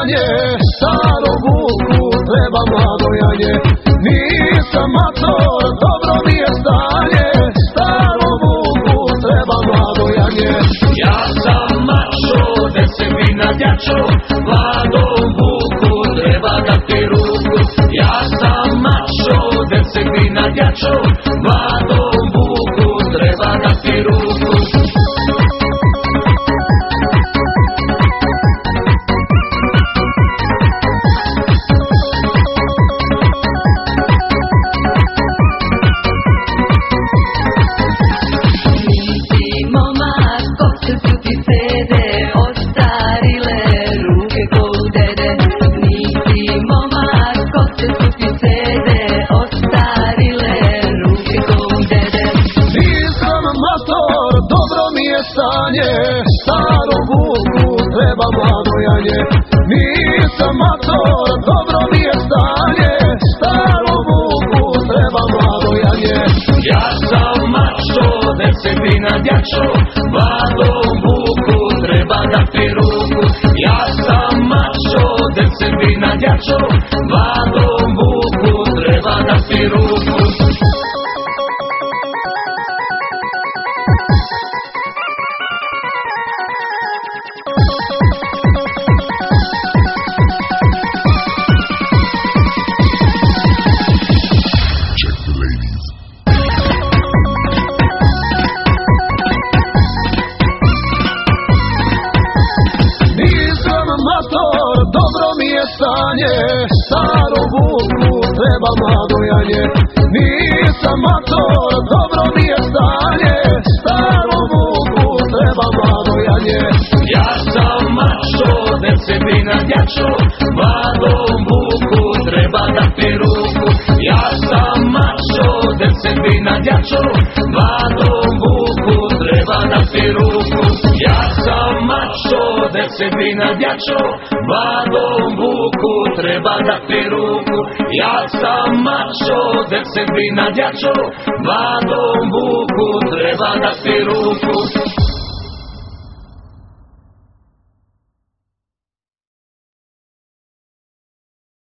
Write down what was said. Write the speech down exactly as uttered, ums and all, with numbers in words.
stanje, starom vuku treba mlado janje. Nisam mator, dobro mi je stanje, starom vuku treba mlado janje. Ja sam mačo, desetina djačo, mladom vuku treba dati ruku. Ja sam mačo, desetina djačo, mladom vuku treba dati ruku. Stanje, starom vuku treba mlado janje. Nisam mator, dobro mi je stanje, starom vuku treba mlado janje. Ja sam mačo, desetina djačo, mladom vuku treba dati ruku. Ja sam mačo, desetina djačo, mladom vuku treba dati ruku. Dobro mi je stanje, starom vuku treba mlado janje. Nisam mator, dobro mi je stanje, starom vuku treba mlado janje. Ja sam mačo, desetina djačo, mladom vuku treba dati ruku. Ja sam mačo, desetina djačo, mladom vuku treba dati ruku. Ja sam mačo, desetina djačo, mladom vuku treba dati ruku. Ja sam mačo, desetina djačo, mladom vuku treba dati ruku.